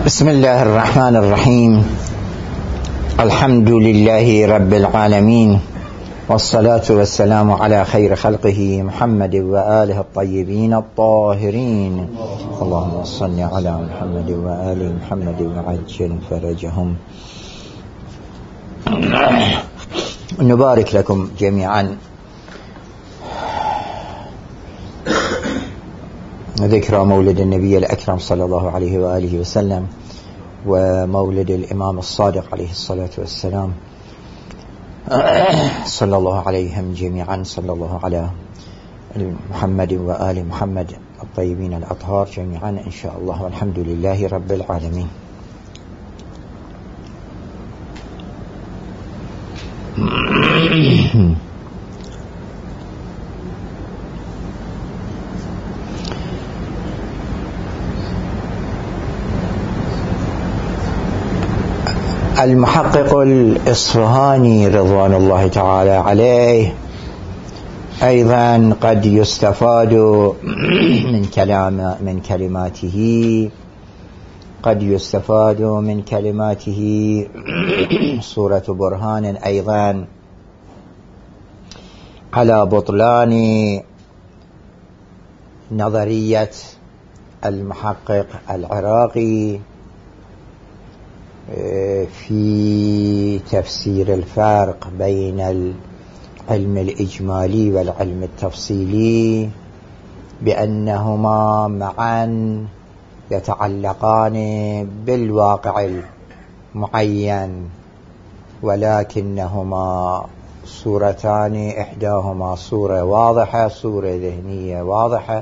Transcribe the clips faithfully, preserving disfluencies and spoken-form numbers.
بسم الله الرحمن الرحيم. الحمد لله رب العالمين، والصلاة والسلام على خير خلقه محمد وآله الطيبين الطاهرين. اللهم صل على محمد وآل محمد وعجل فرجهم. نبارك لكم جميعا ذكرى مولد النبي الأكرم صلى الله عليه وآله وسلم، ومولد الإمام الصادق عليه الصلاة والسلام، صلى الله عليهم جميعا. صلى الله على محمد وآل محمد الطيبين الأطهار جميعا إن شاء الله، والحمد لله رب العالمين. المحقق الإصفهاني رضوان الله تعالى عليه أيضا قد يستفاد من كلام من كلماته قد يستفاد من كلماته صورة برهان أيضا على بطلان نظرية المحقق العراقي في تفسير الفرق بين العلم الإجمالي والعلم التفصيلي، بأنهما معا يتعلقان بالواقع المعين، ولكنهما صورتان، إحداهما صورة واضحة، صورة ذهنية واضحة،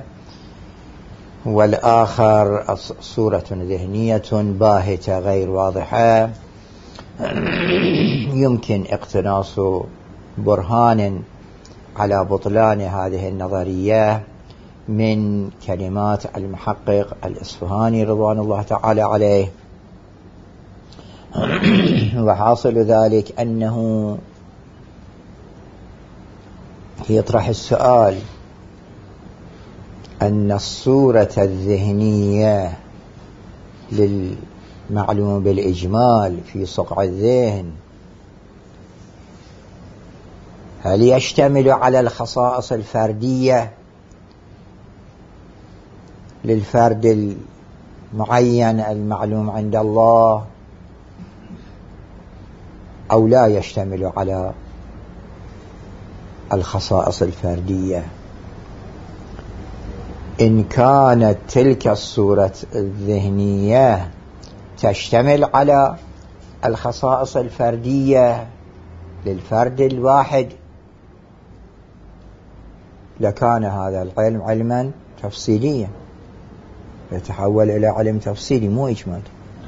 والآخر صورة ذهنية باهتة غير واضحة. يمكن اقتناص برهان على بطلان هذه النظرية من كلمات المحقق الإصفهاني رضوان الله تعالى عليه. وحاصل ذلك أنه يطرح السؤال أن الصورة الذهنية للمعلوم بالإجمال في صقع الذهن هل يشتمل على الخصائص الفردية للفرد المعين المعلوم عند الله، أو لا يشتمل على الخصائص الفردية؟ إن كانت تلك الصورة الذهنية تشتمل على الخصائص الفردية للفرد الواحد لكان هذا العلم علما تفصيليا، يتحول إلى علم تفصيلي مو إجمالي.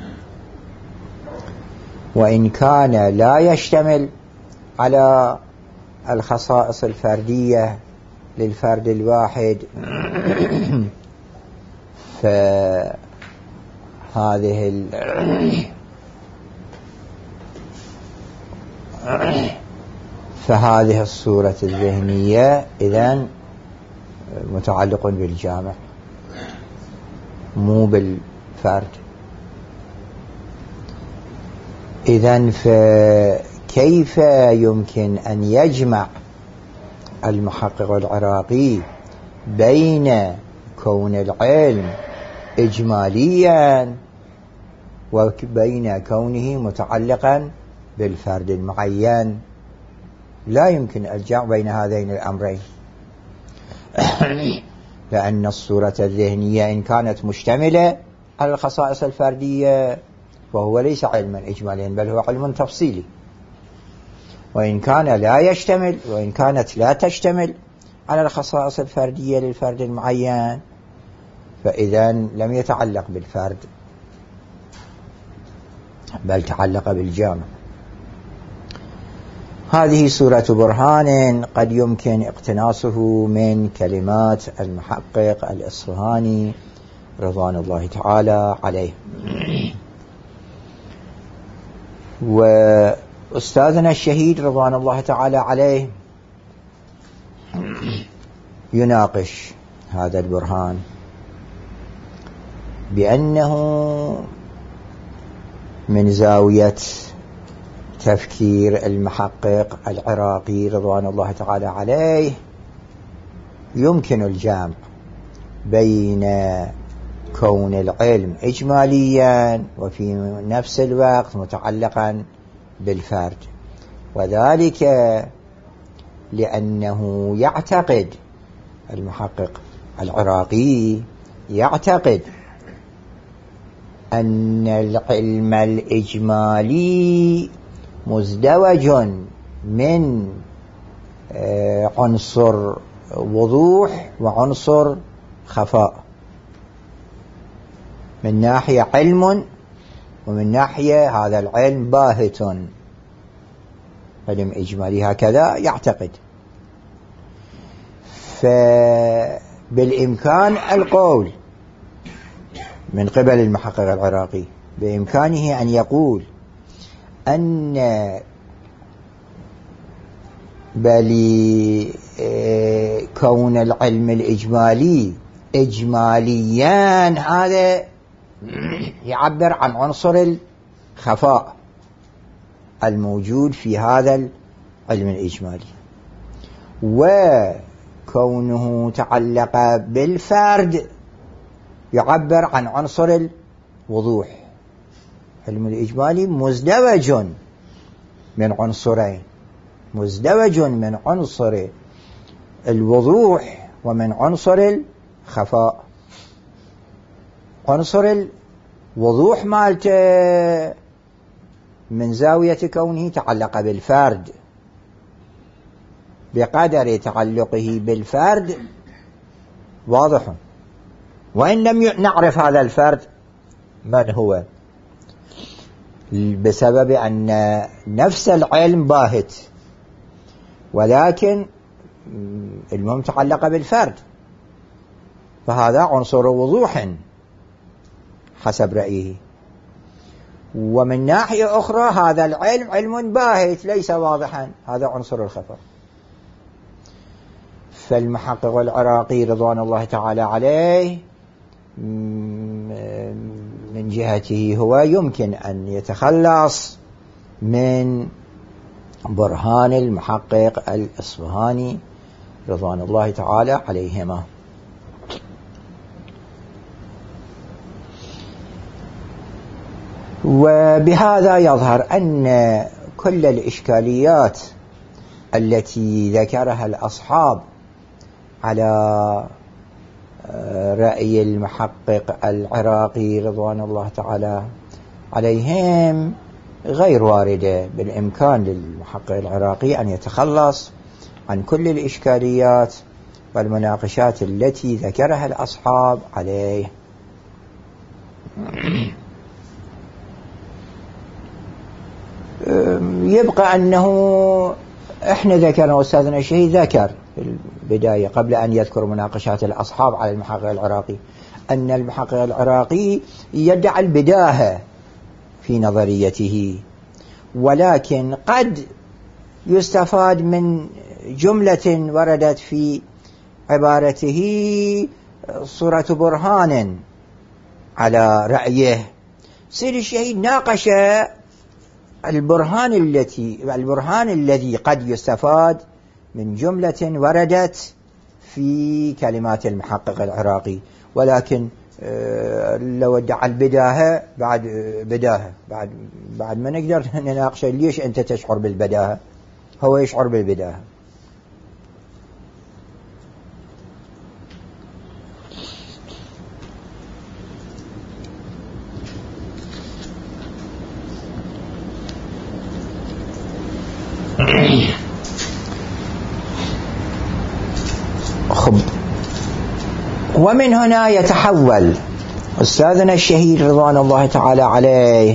وإن كان لا يشتمل على الخصائص الفردية للفرد الواحد فهذه فهذه الصورة الذهنية إذن متعلق بالجامع مو بالفرد. إذن فكيف يمكن أن يجمع المحقق العراقي بين كون العلم إجماليا وبين كونه متعلقا بالفرد المعين؟ لا يمكن الجمع بين هذين الأمرين، لأن الصورة الذهنية إن كانت مشتملة على الخصائص الفردية فهو ليس علما إجماليا بل هو علم تفصيلي، وإن كان لا يشتمل وإن كانت لا تشتمل على الخصائص الفردية للفرد المعين فإذن لم يتعلق بالفرد بل تعلق بالجامع. هذه صورة برهان قد يمكن اقتناصه من كلمات المحقق الإصفهاني رضوان الله تعالى عليه. وأستاذنا الشهيد رضوان الله تعالى عليه يناقش هذا البرهان بأنه من زاوية تفكير المحقق العراقي رضوان الله تعالى عليه يمكن الجمع بين كون العلم إجماليا وفي نفس الوقت متعلقا بالفرد، وذلك لأنه يعتقد المحقق العراقي يعتقد أن العلم الإجمالي مزدوج من عنصر وضوح وعنصر خفاء، من ناحية علم ومن ناحية هذا العلم باهت، علم إجمالي هكذا يعتقد. فبالإمكان القول من قبل المحقق العراقي، بإمكانه أن يقول أن بل كون العلم الإجمالي إجماليا هذا يعبر عن عنصر الخفاء الموجود في هذا العلم الإجمالي، وكونه تعلق بالفرد يعبر عن عنصر الوضوح. العلم الإجمالي مزدوج من عنصرين، مزدوج من عنصر الوضوح ومن عنصر الخفاء. عنصر الوضوح مالته من زاوية كونه تعلق بالفرد، بقدر تعلقه بالفرد واضح، وإن لم نعرف هذا الفرد من هو، بسبب أن نفس العلم باهت، ولكن المهم تعلق بالفرد، فهذا عنصر وضوح حسب رأيه. ومن ناحية أخرى هذا العلم علم باهت ليس واضحا، هذا عنصر الخفاء. فالمحقق العراقي رضوان الله تعالى عليه من جهته هو يمكن أن يتخلص من برهان المحقق الإصفهاني رضوان الله تعالى عليهما. وبهذا يظهر أن كل الإشكاليات التي ذكرها الأصحاب على رأي المحقق العراقي رضوان الله تعالى عليهم غير واردة. بالإمكان للمحقق العراقي أن يتخلص عن كل الإشكاليات والمناقشات التي ذكرها الأصحاب عليه. يبقى أنه إحنا ذكرنا، أستاذنا الشهيد ذكر في البداية قبل أن يذكر مناقشات الأصحاب على المحقق العراقي أن المحقق العراقي يدعي البداهة في نظريته، ولكن قد يستفاد من جملة وردت في عبارته صورة برهان على رأيه. سيد الشهيد ناقش البرهان التي البرهان الذي قد يستفاد من جملة وردت في كلمات المحقق العراقي، ولكن لو ادعى البداهة بعد بداهة بعد بعد ما نقدر نناقش ليش أنت تشعر بالبداهة، هو يشعر بالبداهة. خب، ومن هنا يتحول أستاذنا الشهيد رضوان الله تعالى عليه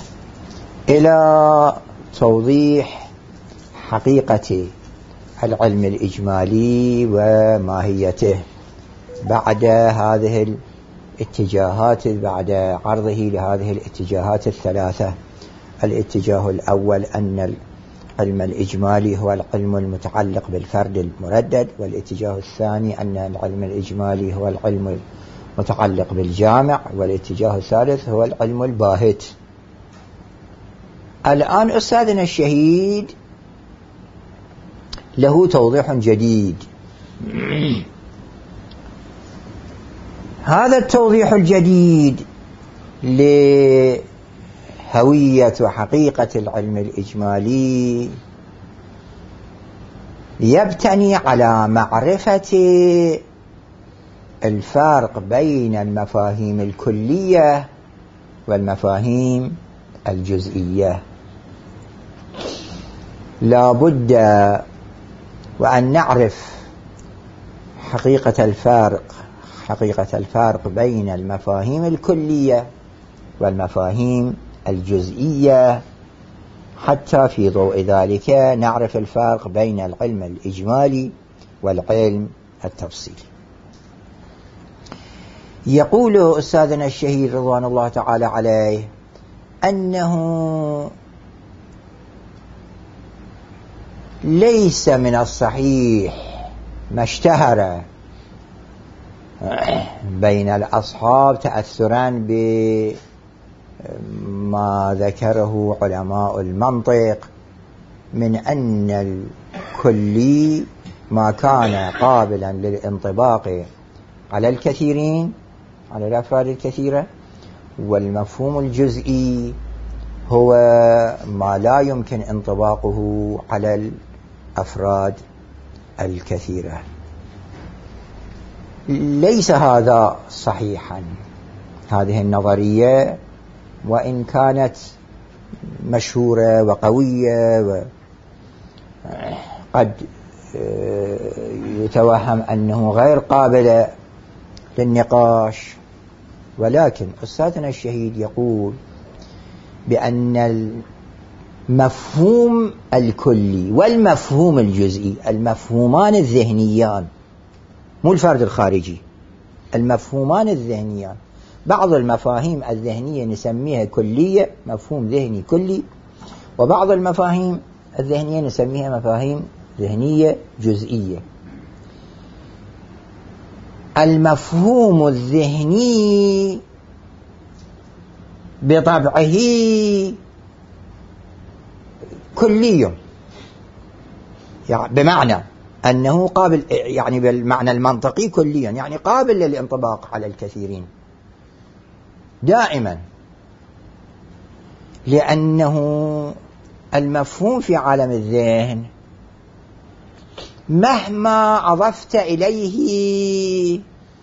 إلى توضيح حقيقة العلم الإجمالي وماهيته بعد هذه الاتجاهات، بعد عرضه لهذه الاتجاهات الثلاثة. الاتجاه الأول أن العلم الإجمالي هو العلم المتعلق بالفرد المردد، والاتجاه الثاني أن العلم الإجمالي هو العلم المتعلق بالجامع، والاتجاه الثالث هو العلم الباهت. الآن أستاذنا الشهيد له توضيح جديد. هذا التوضيح الجديد لهوية وحقيقة العلم الإجمالي يبتني على معرفة الفرق بين المفاهيم الكلية والمفاهيم الجزئية. لا بد وأن نعرف حقيقة الفرق حقيقة الفرق بين المفاهيم الكلية والمفاهيم الجزئية، حتى في ضوء ذلك نعرف الفرق بين العلم الإجمالي والعلم التفصيلي. يقول أستاذنا الشهيد رضوان الله تعالى عليه أنه ليس من الصحيح ما اشتهر بين الأصحاب تأثرا بما ذكره علماء المنطق من أن الكلي ما كان قابلا للانطباق على الكثيرين، على الأفراد الكثيرة، والمفهوم الجزئي هو ما لا يمكن انطباقه على الأفراد الكثيرة. ليس هذا صحيحا. هذه النظرية وإن كانت مشهورة وقوية وقد يتوهم أنه غير قابل للنقاش، ولكن أستاذنا الشهيد يقول بأن المفهوم الكلي والمفهوم الجزئي، المفهومان الذهنيان مو الفرد الخارجي، المفهومان الذهنيان، بعض المفاهيم الذهنية نسميها كلية، مفهوم ذهني كلي، وبعض المفاهيم الذهنية نسميها مفاهيم ذهنية جزئية. المفهوم الذهني بطبعه كلي، يعني بمعنى أنه قابل، يعني بالمعنى المنطقي كليا، يعني قابل للانطباق على الكثيرين دائما، لأنه المفهوم في عالم الذهن مهما أضفت إليه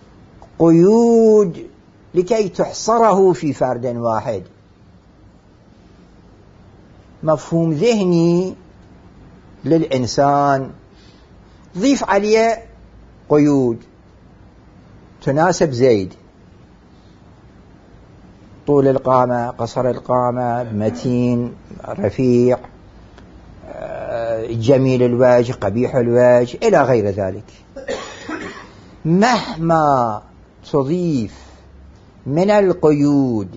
قيود لكي تحصره في فرد واحد، مفهوم ذهني للإنسان ضيف عليه قيود تناسب زيد، طول القامة، قصر القامة، متين، رفيع، جميل الوجه، قبيح الوجه، إلى غير ذلك. مهما تضيف من القيود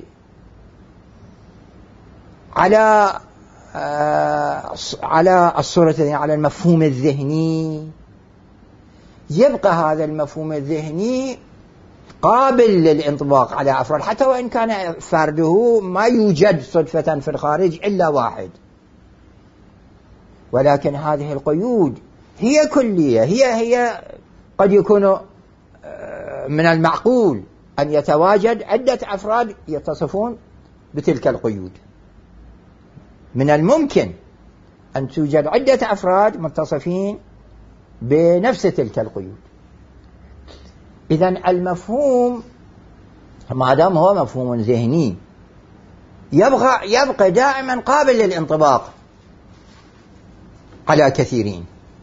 على على الصورة، على المفهوم الذهني، يبقى هذا المفهوم الذهني قابل للانطباق على أفراد، حتى وإن كان فرده ما يوجد صدفة في الخارج إلا واحد، ولكن هذه القيود هي كلية، هي هي قد يكون من المعقول أن يتواجد عدة أفراد يتصفون بتلك القيود، من الممكن أن توجد عدة أفراد متصفين بنفس تلك القيود. إذن المفهوم ما دام هو مفهوم ذهني يبقى, يبقى دائما قابل للانطباق على كثيرين.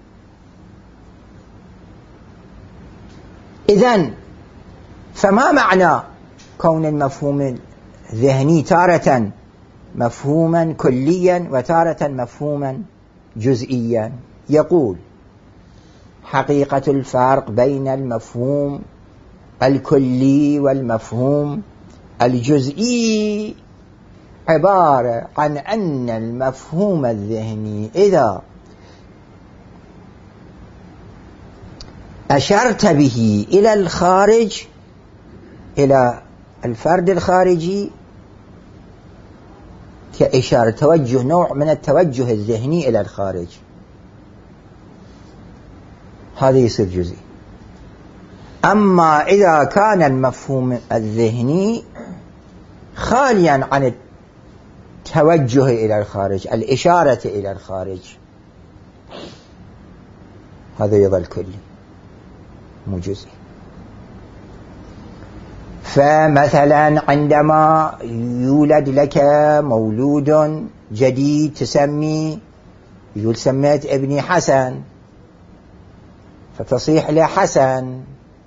إذن فما معنى كون المفهوم الذهني تارة مفهوما كليا وتارة مفهوما جزئيا؟ يقول حقيقة الفرق بين المفهوم الكلي والمفهوم الجزئي عبارة عن أن المفهوم الذهني إذا أشرت به إلى الخارج، إلى الفرد الخارجي، كإشارة توجه، نوع من التوجه الذهني إلى الخارج، هذا يصير جزئي. أما إذا كان المفهوم الذهني خاليا عن التوجه إلى الخارج، الإشارة إلى الخارج، هذا يظل كلي مو جزئي. فمثلا عندما يولد لك مولود جديد تسمي، يقول سميت ابني حسن، فتصيح له حسن،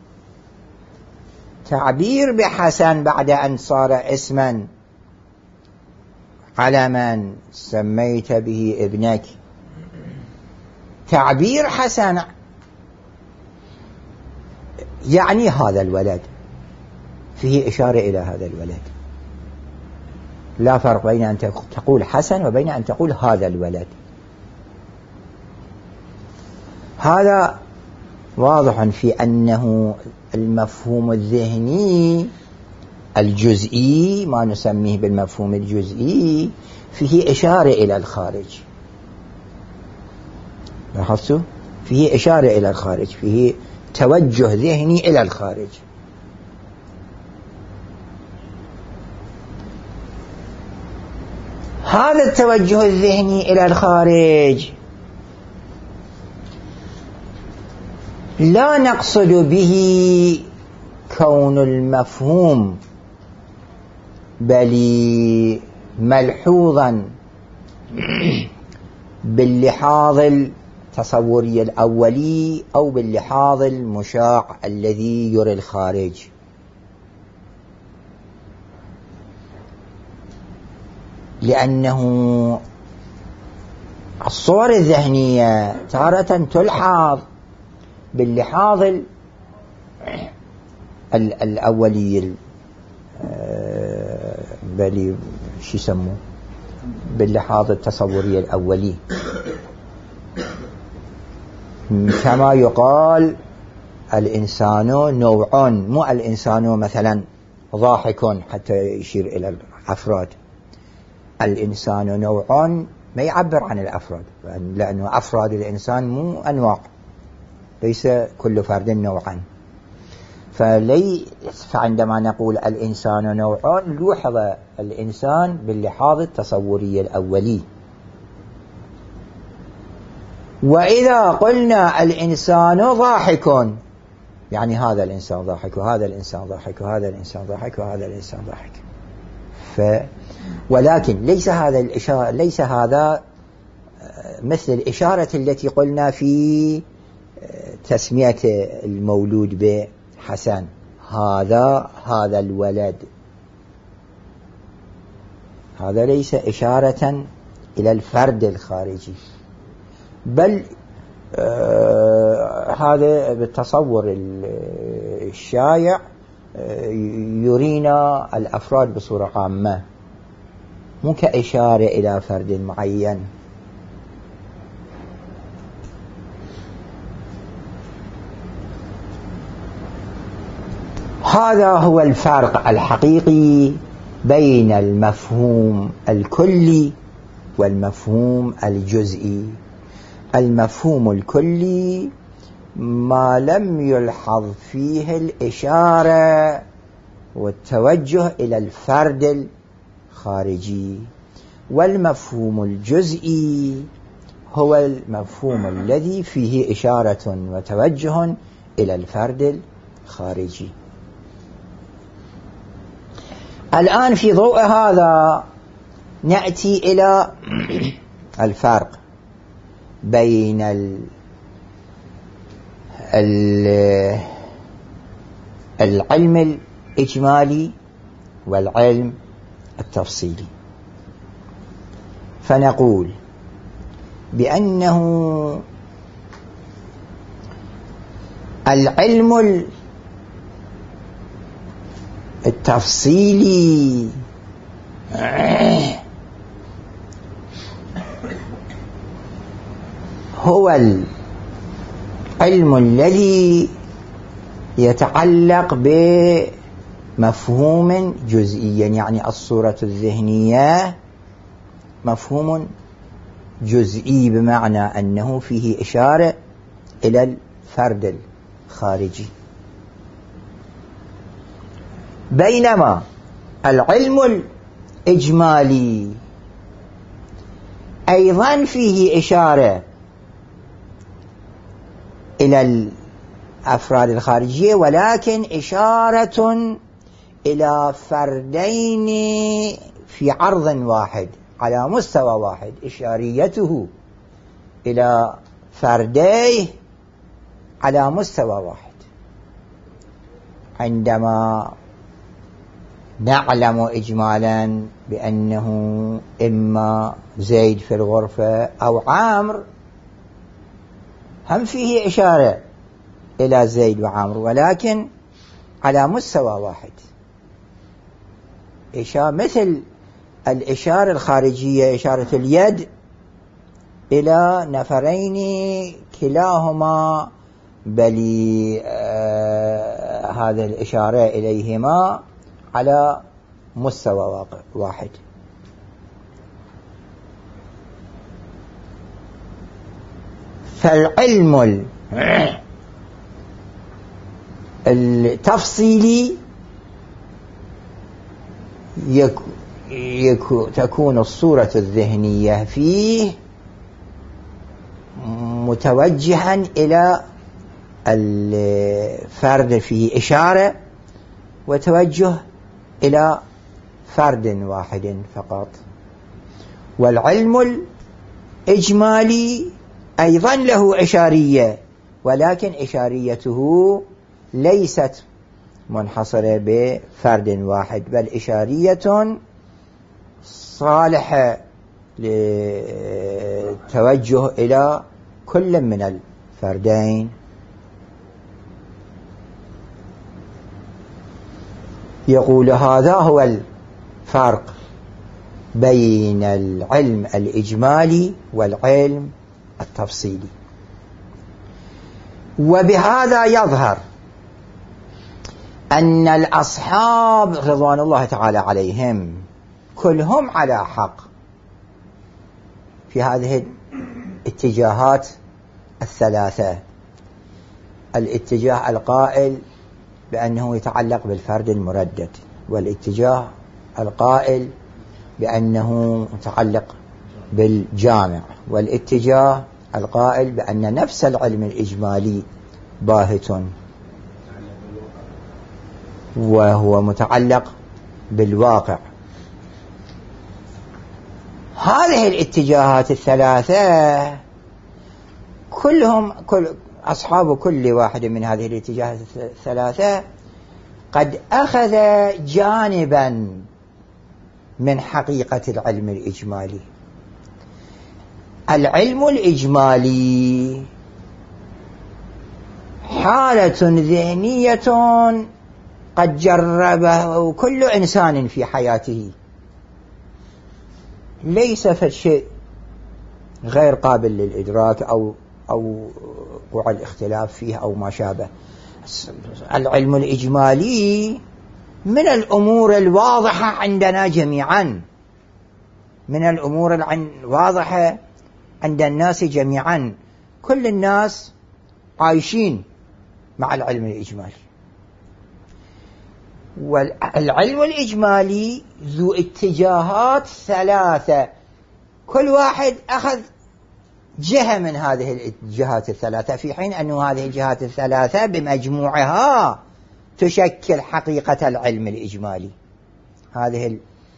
تعبير بحسن بعد أن صار اسما على من سميت به ابنك، تعبير حسن يعني هذا الولد، فيه إشارة إلى هذا الولد. لا فرق بين أن تقول حسن وبين أن تقول هذا الولد. هذا واضح في أنه المفهوم الذهني الجزئي، ما نسميه بالمفهوم الجزئي، فيه إشارة إلى الخارج. لاحظتوا؟ فيه إشارة إلى الخارج، فيه توجه ذهني إلى الخارج. هذا التوجه الذهني إلى الخارج لا نقصد به كون المفهوم، بل ملحوظا باللحاظ التصوري الأولي أو باللحاظ المشاع الذي يرى الخارج. لأنه الصور الذهنية تارة تلحظ باللحاظ الأولي، بل شو يسموه باللحاظ التصوري الأولي، كما يقال الإنسان نوع، مو الإنسان مثلا ضاحك حتى يشير إلى الأفراد. الإنسان نوع ما يعبر عن الأفراد، لأنه أفراد الإنسان مو أنواع، ليس كل فرد نوعا. فلي فعندما نقول الإنسان نوع نلوحظ الإنسان باللحاظ التصوري الأولي. وإذا قلنا الإنسان ضاحك يعني هذا الإنسان ضاحك وهذا الإنسان ضاحك وهذا الإنسان ضاحك وهذا الإنسان ضاحك. ف ولكن ليس هذا الإشارة، ليس هذا مثل الإشارة التي قلنا في تسمية المولود بحسن، هذا هذا الولد، هذا ليس إشارة إلى الفرد الخارجي، بل آه هذا بالتصور الشائع يرينا الأفراد بصورة عامة، مو كإشارة إلى فرد معين. هذا هو الفرق الحقيقي بين المفهوم الكلي والمفهوم الجزئي. المفهوم الكلي ما لم يلحظ فيه الإشارة والتوجه إلى الفرد الخارجي، والمفهوم الجزئي هو المفهوم الذي فيه إشارة وتوجه إلى الفرد الخارجي. الآن في ضوء هذا نأتي إلى الفرق بين ال العلم الإجمالي والعلم التفصيلي. فنقول بأنه العلم التفصيلي هو العلم الذي يتعلق بمفهوم جزئي، يعني الصورة الذهنية مفهوم جزئي بمعنى أنه فيه إشارة إلى الفرد الخارجي، بينما العلم الإجمالي أيضا فيه إشارة إلى الأفراد الخارجية، ولكن إشارة إلى فردين في عرض واحد على مستوى واحد، إشاريته إلى فرديه على مستوى واحد. عندما نعلم إجمالا بأنه إما زيد في الغرفة أو عامر، هم فيه إشارة إلى زيد وعامر ولكن على مستوى واحد، إشارة مثل الإشارة الخارجية، إشارة اليد إلى نفرين كلاهما بل آه هذه الإشارة إليهما على مستوى واحد. فالعلم التفصيلي يك يكو تكون الصورة الذهنية فيه متوجها إلى الفرد فيه إشارة، وتوجه إلى فرد واحد فقط. والعلم الإجمالي أيضا له إشارية، ولكن إشاريته ليست منحصرة بفرد واحد، بل إشارية صالحة للتوجه إلى كل من الفردين. يقول هذا هو الفرق بين العلم الإجمالي والعلم التفصيلي. وبهذا يظهر أن الأصحاب رضوان الله تعالى عليهم كلهم على حق في هذه الاتجاهات الثلاثة: الاتجاه القائل بأنه يتعلق بالفرد المردد، والاتجاه القائل بأنه متعلق بالجامع، والاتجاه القائل بأن نفس العلم الإجمالي باهت وهو متعلق بالواقع. هذه الاتجاهات الثلاثة كلهم كل أصحاب كل واحد من هذه الاتجاهات الثلاثة قد أخذ جانبا من حقيقة العلم الإجمالي. العلم الإجمالي حالة ذهنية قد جربه كل إنسان في حياته، ليس فشيء غير قابل للإدراك أو أو وقوع الاختلاف فيه أو ما شابه. العلم الإجمالي من الأمور الواضحة عندنا جميعا، من الأمور الواضحة عند الناس جميعا، كل الناس عايشين مع العلم الإجمالي. والعلم الإجمالي ذو اتجاهات ثلاثة، كل واحد أخذ جهة من هذه الجهات الثلاثة، في حين أن هذه الجهات الثلاثة بمجموعها تشكل حقيقة العلم الإجمالي. هذه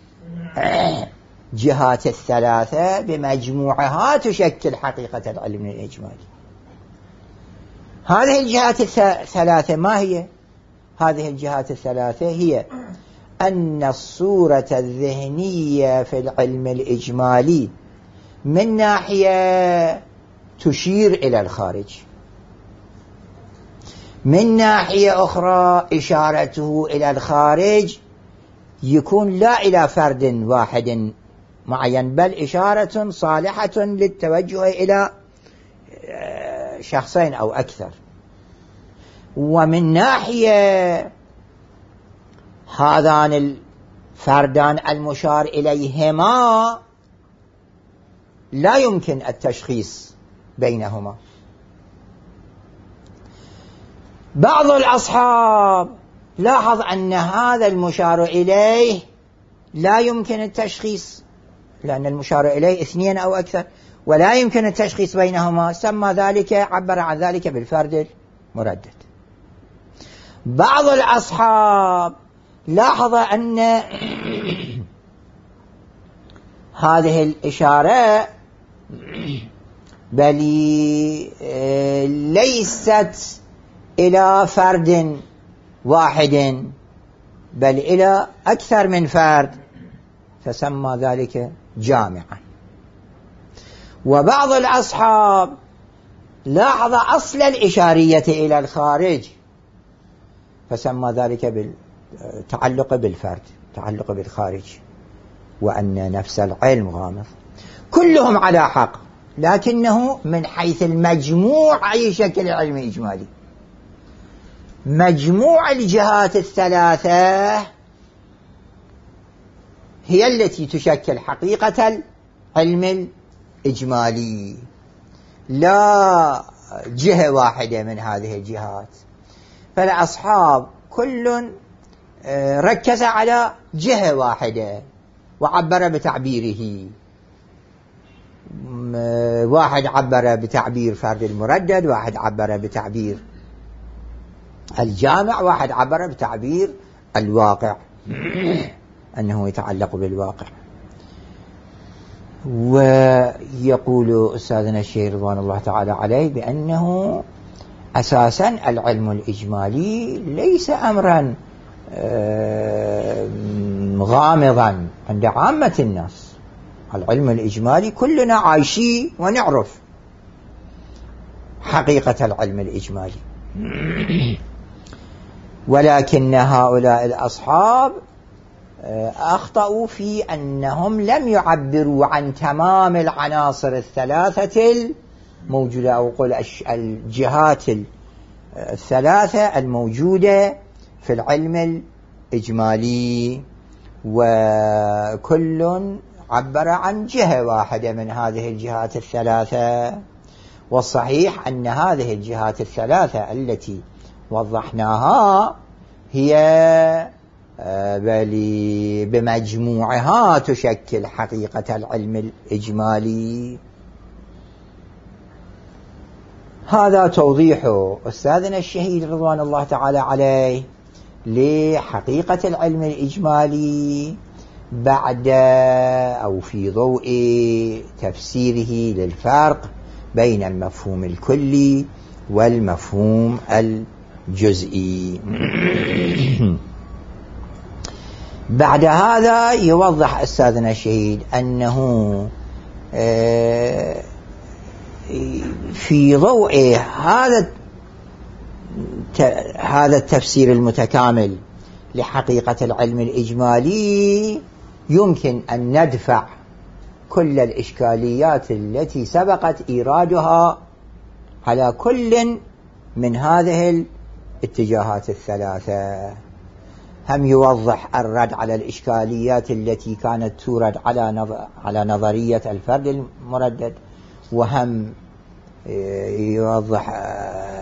الجهات الثلاثة بمجموعها تشكل حقيقة العلم الإجمالي. هذه الجهات الثلاثة ما هي؟ هذه الجهات الثلاثة هي أن الصورة الذهنية في العلم الإجمالي من ناحية تشير إلى الخارج، من ناحية أخرى إشارته إلى الخارج يكون لا إلى فرد واحد معين، بل إشارة صالحة للتوجه إلى شخصين أو أكثر. ومن ناحية هذان الفردان المشار إليهما لا يمكن التشخيص بينهما. بعض الأصحاب لاحظ أن هذا المشار إليه لا يمكن التشخيص، لأن المشار إليه اثنين أو أكثر ولا يمكن التشخيص بينهما، سمى ذلك، عبر عن ذلك بالفرد المردد. بعض الأصحاب لاحظ أن هذه الإشارة بل ليست إلى فرد واحد بل إلى أكثر من فرد، فسمى ذلك جامعا. وبعض الأصحاب لاحظ أصل الإشارية إلى الخارج، فسمى ذلك بالتعلق بالفرد، تعلق بالخارج، وأن نفس العلم غامض. كلهم على حق، لكنه من حيث المجموع أي شكل علم إجمالي. مجموع الجهات الثلاثة هي التي تشكل حقيقة العلم الإجمالي، لا جهة واحدة من هذه الجهات. فالأصحاب كل ركز على جهة واحدة وعبر بتعبيره. واحد عبر بتعبير فرد المردد، واحد عبر بتعبير الجامع، واحد عبر بتعبير الواقع أنه يتعلق بالواقع. ويقول أستاذنا الشيخ رضوان الله تعالى عليه بأنه أساسا العلم الإجمالي ليس أمرا غامضا عند عامة الناس. العلم الإجمالي كلنا عايشين ونعرف حقيقة العلم الإجمالي، ولكن هؤلاء الأصحاب أخطأوا في أنهم لم يعبروا عن تمام العناصر الثلاثة الموجودة، أو قل الجهات الثلاثة الموجودة في العلم الإجمالي، وكل عبر عن جهة واحدة من هذه الجهات الثلاثة. والصحيح أن هذه الجهات الثلاثة التي وضحناها هي بل بمجموعها تشكل حقيقة العلم الإجمالي. هذا توضيح أستاذنا الشهيد رضوان الله تعالى عليه لحقيقة العلم الإجمالي بعد أو في ضوء تفسيره للفرق بين المفهوم الكلي والمفهوم الجزئي. بعد هذا يوضح أستاذنا الشهيد أنه في ضوء هذا هذا التفسير المتكامل لحقيقة العلم الإجمالي يمكن أن ندفع كل الإشكاليات التي سبقت إيرادها على كل من هذه الاتجاهات الثلاثة. هم يوضح الرد على الإشكاليات التي كانت تورد على على نظرية الفرد المردد، وهم يوضح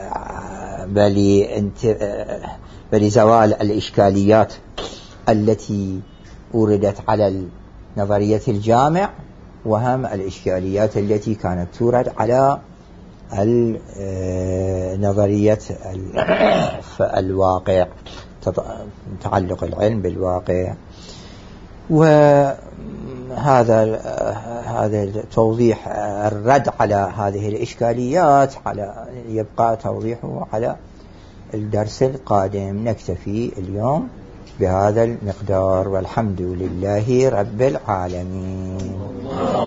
بل زوال الإشكاليات التي وردت على نظرية الجامع، وهم الإشكاليات التي كانت تورد على نظرية الواقع، تعلق العلم بالواقع. وهذا هذا توضيح الرد على هذه الإشكاليات على يبقى توضيحه على الدرس القادم. نكتفي اليوم بهذا المقدار، والحمد لله رب العالمين.